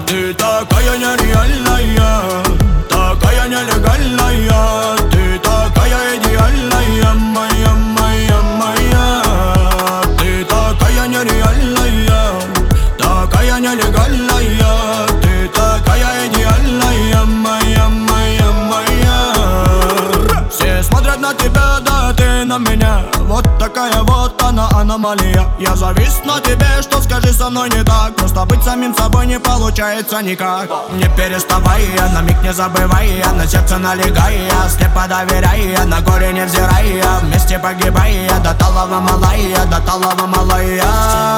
ты такая нереальная, такая нелегальная. Ты такая идеальная, моя, моя, моя. Ты такая нереальная, такая нелегальная. Ты такая идеальная, моя, моя, моя. Все смотрят на тебя, да ты на меня. Вот такая вот она, аномалия. Я завис на тебе, что скажи со мной не так. Просто быть самим собой не получается никак. Не переставая, на миг не забывая, на сердце налегая, слепо доверяя, на горе невзирая, вместе погибая. До талого малая, до талого малая,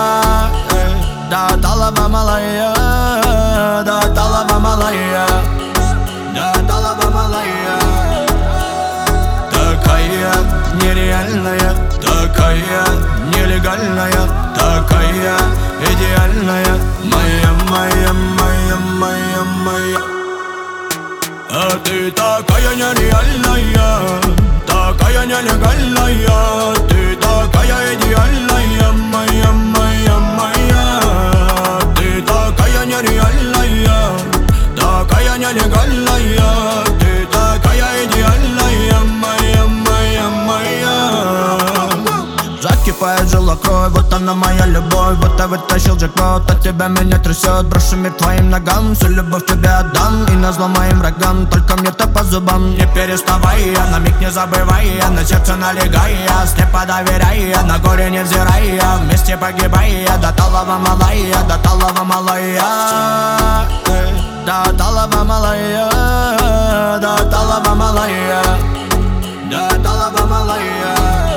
до талого малая, до талого малая, до талого малая. Такая нереальная, такая нелегальная, такая идеальная, моя, моя, моя, моя, моя. А ты такая нереальная, такая нелегальная. Ты такая идеальная, моя, моя, моя. Ты такая нереальная, такая нелегальная. Ты такая идеальная, моя, моя, моя. Закипает жила кровь, вот она моя любовь. Вот я вытащил джекпот, от тебя меня трясет. Брошу мир твоим ногам, всю любовь тебе отдам. И назло моим врагам, только мне-то по зубам. Не переставая, на миг не забывая, на сердце налегая, слепо доверяя, на горе невзирая, вместе погибая. До талого малая, до талого малая, до талого малая, до талого малая, до талого малая.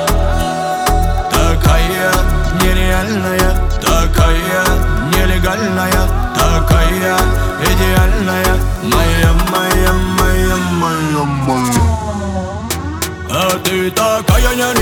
Такая нереальная, такая нелегальная, такая идеальная, моя, моя, моя, моя, моя. А ты такая нереальная.